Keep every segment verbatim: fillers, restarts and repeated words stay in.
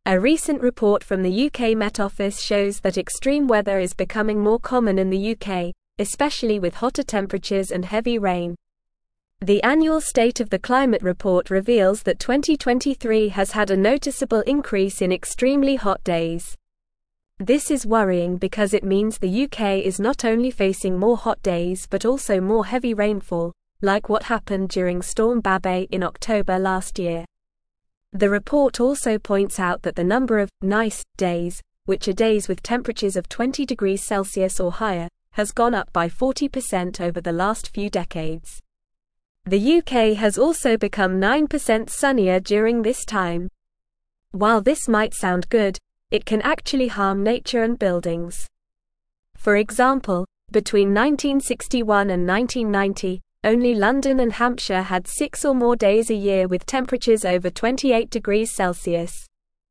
A recent report from the U K Met Office shows that extreme weather is becoming more common in the U K, especially with hotter temperatures and heavy rain. The annual State of the Climate report reveals that twenty twenty-three has had a noticeable increase in extremely hot days. This is worrying because it means the U K is not only facing more hot days but also more heavy rainfall, like what happened during Storm Babet in October last year. The report also points out that the number of nice days, which are days with temperatures of twenty degrees Celsius or higher, has gone up by forty percent over the last few decades. The U K has also become nine percent sunnier during this time. While this might sound good, it can actually harm nature and buildings. For example, between nineteen sixty-one and nineteen ninety, only London and Hampshire had six or more days a year with temperatures over twenty-eight degrees Celsius.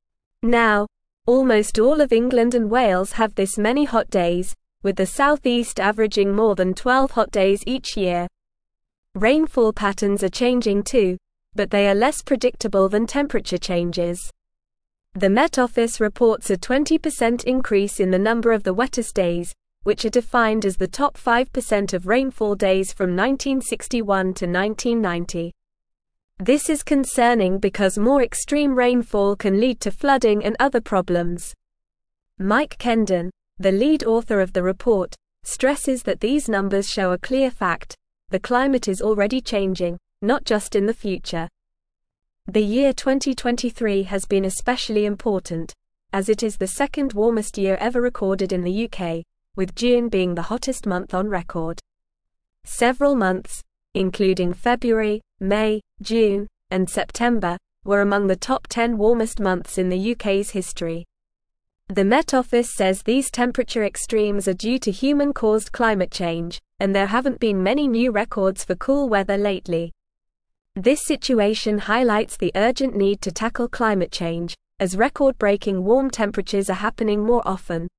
Now, almost all of England and Wales have this many hot days, with the southeast averaging more than twelve hot days each year. Rainfall patterns are changing too, but they are less predictable than temperature changes. The Met Office reports a twenty percent increase in the number of the wettest days, which are defined as the top five percent of rainfall days from nineteen sixty-one to nineteen ninety. This is concerning because more extreme rainfall can lead to flooding and other problems. Mike Kendon, the lead author of the report, stresses that these numbers show a clear fact: the climate is already changing, not just in the future. The year twenty twenty-three has been especially important, as it is the second warmest year ever recorded in the U K, with June being the hottest month on record. Several months, including February, May, June, and September, were among the top ten warmest months in the U K's history. The Met Office says these temperature extremes are due to human-caused climate change, and there haven't been many new records for cool weather lately. This situation highlights the urgent need to tackle climate change, as record-breaking warm temperatures are happening more often,